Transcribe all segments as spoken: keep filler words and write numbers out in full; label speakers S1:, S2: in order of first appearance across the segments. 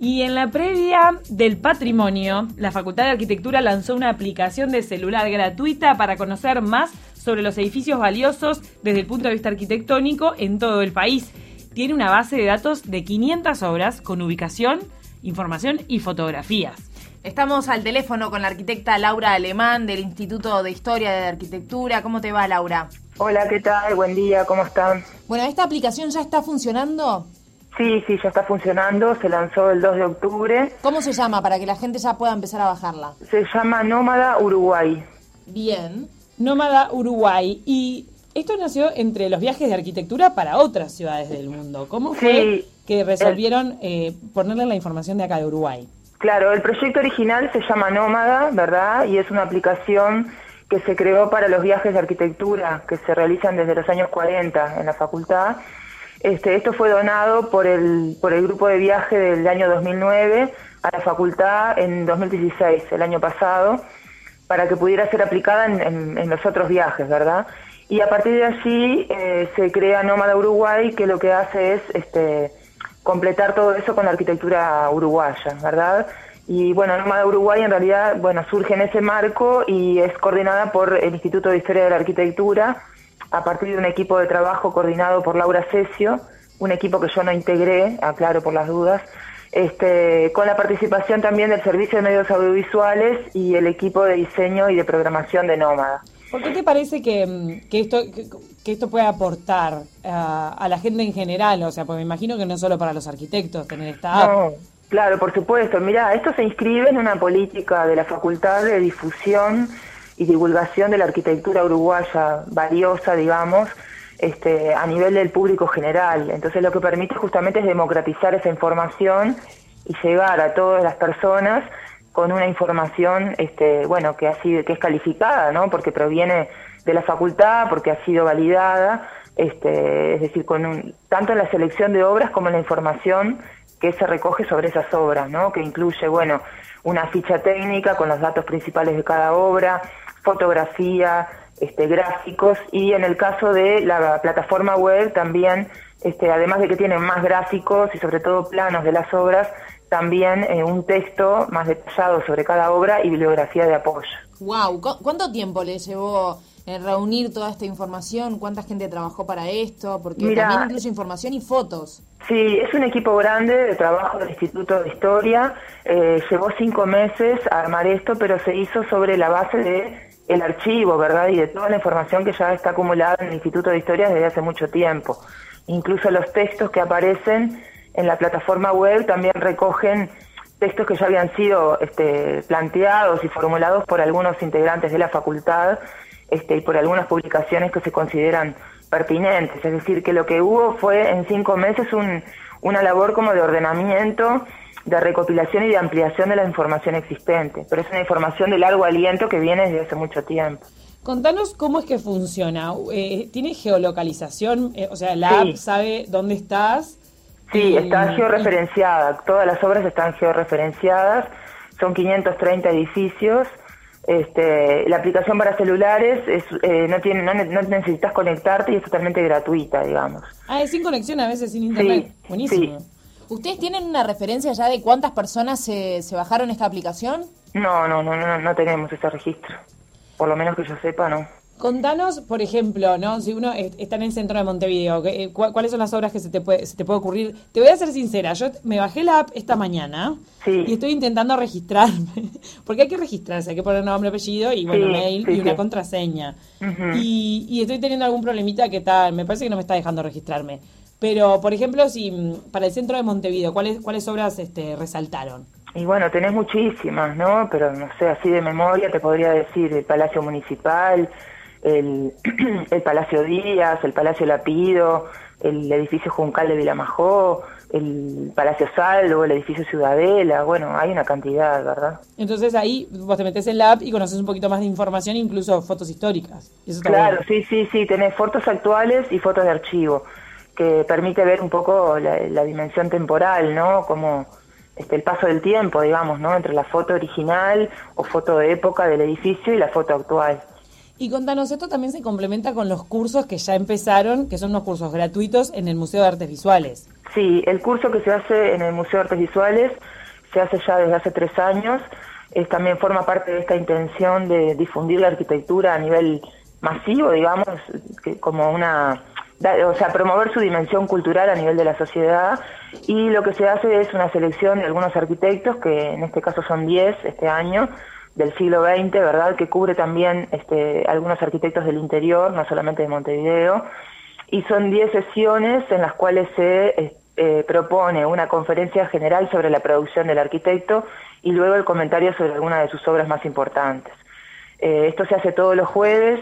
S1: Y en la previa del patrimonio, la Facultad de Arquitectura lanzó una aplicación de celular gratuita para conocer más sobre los edificios valiosos desde el punto de vista arquitectónico en todo el país. Tiene una base de datos de quinientas obras con ubicación, información y fotografías.
S2: Estamos al teléfono con la arquitecta Laura Alemán del Instituto de Historia de Arquitectura. ¿Cómo te va, Laura?
S3: Hola, ¿qué tal? Buen día, ¿cómo están?
S2: Bueno, ¿esta aplicación ya está funcionando?
S3: Sí, sí, ya está funcionando, se lanzó el dos de octubre.
S2: ¿Cómo se llama para que la gente ya pueda empezar a bajarla?
S3: Se llama Nómada Uruguay.
S2: Bien.
S1: Nómada Uruguay. Y esto nació entre los viajes de arquitectura para otras ciudades del mundo. ¿Cómo fue
S3: Sí,
S1: que resolvieron eh, ponerle la información de acá de Uruguay?
S3: Claro, el proyecto original se llama Nómada, ¿verdad? Y es una aplicación que se creó para los viajes de arquitectura que se realizan desde los años cuarenta en la facultad. Este, esto fue donado por el, por el grupo de viaje del año dos mil nueve a la facultad en dos mil dieciséis, el año pasado, para que pudiera ser aplicada en, en, en los otros viajes, ¿verdad? Y a partir de allí eh, se crea Nómada Uruguay, que lo que hace es este, completar todo eso con la arquitectura uruguaya, ¿verdad? Y bueno, Nómada Uruguay en realidad bueno surge en ese marco y es coordinada por el Instituto de Historia de la Arquitectura, a partir de un equipo de trabajo coordinado por Laura Cesio, un equipo que yo no integré, aclaro por las dudas, este, con la participación también del Servicio de Medios Audiovisuales y el equipo de diseño y de programación de Nómada.
S1: ¿Por qué te parece que, que esto que, que esto puede aportar a, a la gente en general? O sea, pues me imagino que no es solo para los arquitectos tener esta app.
S3: No, claro, por supuesto. Mirá, esto se inscribe en una política de la Facultad de Difusión y divulgación de la arquitectura uruguaya valiosa, digamos, este, a nivel del público general. Entonces lo que permite justamente es democratizar esa información y llegar a todas las personas con una información, este, bueno, que ha sido, que es calificada, ¿no? Porque proviene de la facultad, porque ha sido validada, este, es decir, con un, tanto en la selección de obras como en la información que se recoge sobre esas obras, ¿no? Que incluye, bueno, una ficha técnica con los datos principales de cada obra, fotografía, este, gráficos, y en el caso de la plataforma web también, este, además de que tienen más gráficos y sobre todo planos de las obras, también eh, un texto más detallado sobre cada obra y bibliografía de apoyo.
S2: Wow, ¿cuánto tiempo le llevó eh, reunir toda esta información? ¿Cuánta gente trabajó para esto? Porque
S3: Mirá,
S2: también incluye información y fotos.
S3: Sí, es un equipo grande de trabajo del Instituto de Historia. Eh, llevó cinco meses a armar esto, pero se hizo sobre la base de el archivo, ¿verdad? Y de toda la información que ya está acumulada en el Instituto de Historia desde hace mucho tiempo. Incluso los textos que aparecen en la plataforma web también recogen textos que ya habían sido este, planteados y formulados por algunos integrantes de la facultad este, y por algunas publicaciones que se consideran pertinentes. Es decir, que lo que hubo fue en cinco meses un, una labor como de ordenamiento, de recopilación y de ampliación de la información existente. Pero es una información de largo aliento que viene desde hace mucho tiempo.
S1: Contanos cómo es que funciona. Eh, ¿Tiene geolocalización? Eh, o sea, la
S3: Sí.
S1: app sabe dónde estás.
S3: Sí,
S1: y,
S3: está georreferenciada. Todas las obras están georreferenciadas. Son quinientos treinta edificios. Este, la aplicación para celulares es, eh, no tiene, no, no necesitas conectarte y es totalmente gratuita, digamos.
S1: Ah, es sin conexión, a veces sin internet.
S3: Sí,
S1: Buenísimo.
S3: sí.
S2: ¿Ustedes tienen una referencia ya de cuántas personas se, se bajaron esta aplicación?
S3: No, no, no, no, no tenemos ese registro. Por lo menos que yo sepa, no.
S1: Contanos, por ejemplo, ¿no? Si uno es- está en el centro de Montevideo, ¿qué- cu- ¿cuáles son las obras que se te puede, se te puede ocurrir? Te voy a ser sincera, yo me bajé la app esta mañana
S3: Sí.
S1: y estoy intentando registrarme, porque hay que registrarse, hay que poner nombre, apellido y bueno,
S3: Sí,
S1: mail
S3: sí,
S1: y una
S3: sí.
S1: contraseña.
S3: Ujú.
S1: y, y estoy teniendo algún problemita que tal, me parece que no me está dejando registrarme. Pero, por ejemplo, si mm, para el centro de Montevideo, ¿cuáles cuáles obras este, resaltaron?
S3: Y bueno, tenés muchísimas, ¿no? Pero no sé, así de memoria te podría decir el Palacio Municipal, el, el Palacio Díaz, el Palacio Lapido, el edificio Juncal de Vilamajó, el Palacio Salvo, el edificio Ciudadela. Bueno, hay una cantidad, ¿verdad?
S1: Entonces ahí vos te metés en la app y conoces un poquito más de información, incluso fotos históricas. Y eso está
S3: Claro,
S1: bueno.
S3: sí, sí, sí, tenés fotos actuales y fotos de archivo, que permite ver un poco la, la dimensión temporal, ¿no? Como este, el paso del tiempo, digamos, ¿no? Entre la foto original o foto de época del edificio y la foto actual.
S1: Y contanos, esto también se complementa con los cursos que ya empezaron, que son unos cursos gratuitos en el Museo de Artes Visuales.
S3: Sí, el curso que se hace en el Museo de Artes Visuales se hace ya desde hace tres años. Es, también forma parte de esta intención de difundir la arquitectura a nivel masivo, digamos, que como una, o sea, promover su dimensión cultural a nivel de la sociedad. Y lo que se hace es una selección de algunos arquitectos, que en este caso son diez este año, del siglo veinte, ¿verdad?, que cubre también este, algunos arquitectos del interior, no solamente de Montevideo, y son diez sesiones en las cuales se eh, propone una conferencia general sobre la producción del arquitecto y luego el comentario sobre alguna de sus obras más importantes. Eh, esto se hace todos los jueves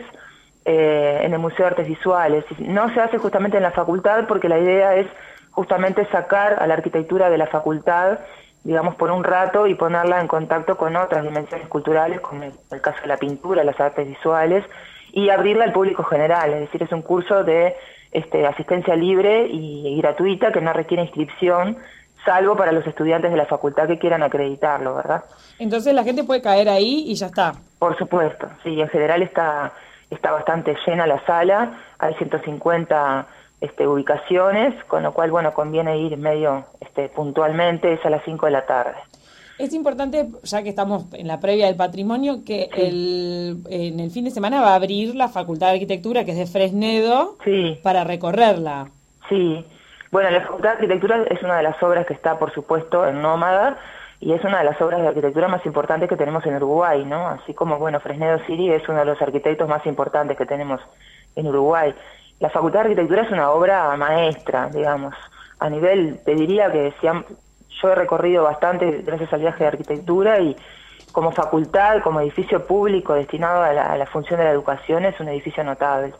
S3: eh, en el Museo de Artes Visuales. No se hace justamente en la facultad porque la idea es justamente sacar a la arquitectura de la facultad, digamos, por un rato y ponerla en contacto con otras dimensiones culturales, como el, el caso de la pintura, las artes visuales, y abrirla al público general. Es decir, es un curso de este, asistencia libre y, y gratuita que no requiere inscripción, salvo para los estudiantes de la facultad que quieran acreditarlo, ¿verdad?
S1: Entonces la gente puede caer ahí y ya está.
S3: Por supuesto, sí, en general está, está bastante llena la sala, hay ciento cincuenta Este, ubicaciones, con lo cual, bueno, conviene ir medio este, puntualmente, es a las cinco de la tarde.
S1: Es importante, ya que estamos en la previa del patrimonio, que sí. el, en el fin de semana va a abrir la Facultad de Arquitectura, que es de Fresnedo,
S3: sí.
S1: para recorrerla.
S3: Sí, bueno, la Facultad de Arquitectura es una de las obras que está, por supuesto, en Nómada, y es una de las obras de arquitectura más importantes que tenemos en Uruguay, ¿no? Así como, bueno, Fresnedo City es uno de los arquitectos más importantes que tenemos en Uruguay. La Facultad de Arquitectura es una obra maestra, digamos, a nivel, te diría que si han, yo he recorrido bastante gracias al viaje de arquitectura y como facultad, como edificio público destinado a la, a la función de la educación, es un edificio notable.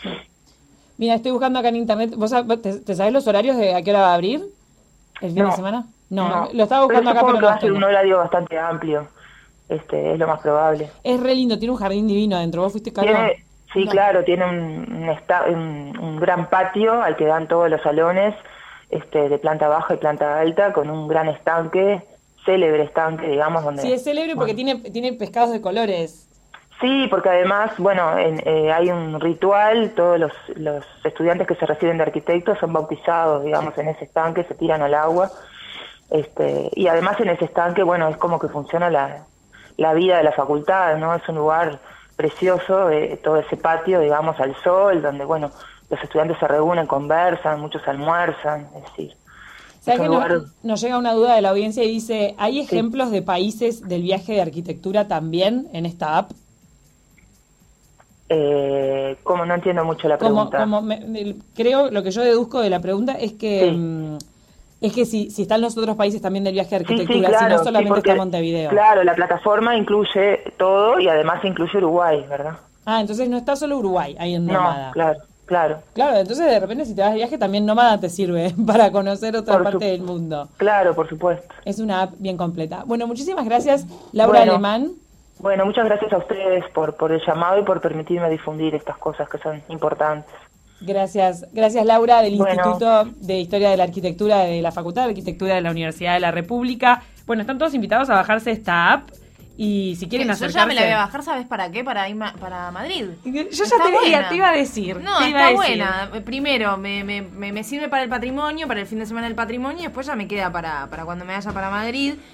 S1: Mira, estoy buscando acá en internet, ¿vos te, te sabés los horarios de a qué hora va a abrir el fin
S3: no,
S1: de semana? No,
S3: no,
S1: lo estaba buscando
S3: pero
S1: acá, pero
S3: que
S1: no
S3: va a ser un horario bastante amplio, este, es lo más probable.
S1: Es re lindo, tiene un jardín divino adentro, ¿vos fuiste, Carlos?
S3: Tiene, Sí,
S1: no.
S3: claro, tiene un, un, esta, un, un gran patio al que dan todos los salones este, de planta baja y planta alta, con un gran estanque, célebre estanque, digamos. Donde
S1: Sí, es célebre porque
S3: bueno.
S1: tiene, tiene pescados de colores.
S3: Sí, porque además, bueno, en, eh, hay un ritual, todos los, los estudiantes que se reciben de arquitectos son bautizados, digamos, en ese estanque, se tiran al agua, este, y además en ese estanque, bueno, es como que funciona la, la vida de la facultad, ¿no? Es un lugar precioso, eh, todo ese patio, digamos, al sol, donde, bueno, los estudiantes se reúnen, conversan, muchos almuerzan, es decir.
S1: ¿Sabes que lugar... no, nos llega una duda de la audiencia y dice, ¿hay ejemplos sí. de países del viaje de arquitectura también en esta app?
S3: Eh, como no entiendo mucho la pregunta.
S1: Como, como me, creo, lo que yo deduzco de la pregunta es que... Sí. Mmm, Es que si, si están los otros países también del viaje de arquitectura, sí, sí, claro, si no solamente sí, porque, está Montevideo.
S3: Claro, la plataforma incluye todo y además incluye Uruguay, ¿verdad?
S1: Ah, entonces no está solo Uruguay ahí en Nómada.
S3: No, claro, claro.
S1: Claro, entonces de repente si te vas de viaje también Nómada te sirve para conocer otra por parte su... del mundo.
S3: Claro, por supuesto.
S1: Es una app bien completa. Bueno, muchísimas gracias, Laura
S3: bueno,
S1: Alemán.
S3: Bueno, muchas gracias a ustedes por, por el llamado y por permitirme difundir estas cosas que son importantes.
S1: Gracias, gracias Laura del
S3: bueno.
S1: Instituto de Historia de la Arquitectura de la Facultad de Arquitectura de la Universidad de la República. Bueno, están todos invitados a bajarse esta app y si quieren acercarse...
S2: Yo ya me la voy a bajar, ¿sabes para qué? Para ir ma- para Madrid.
S1: Yo ya te, iba, te iba a decir.
S2: No,
S1: te
S2: está
S1: a
S2: buena. Primero me, me, me, me sirve para el patrimonio, para el fin de semana del patrimonio y después ya me queda para, para cuando me vaya para Madrid.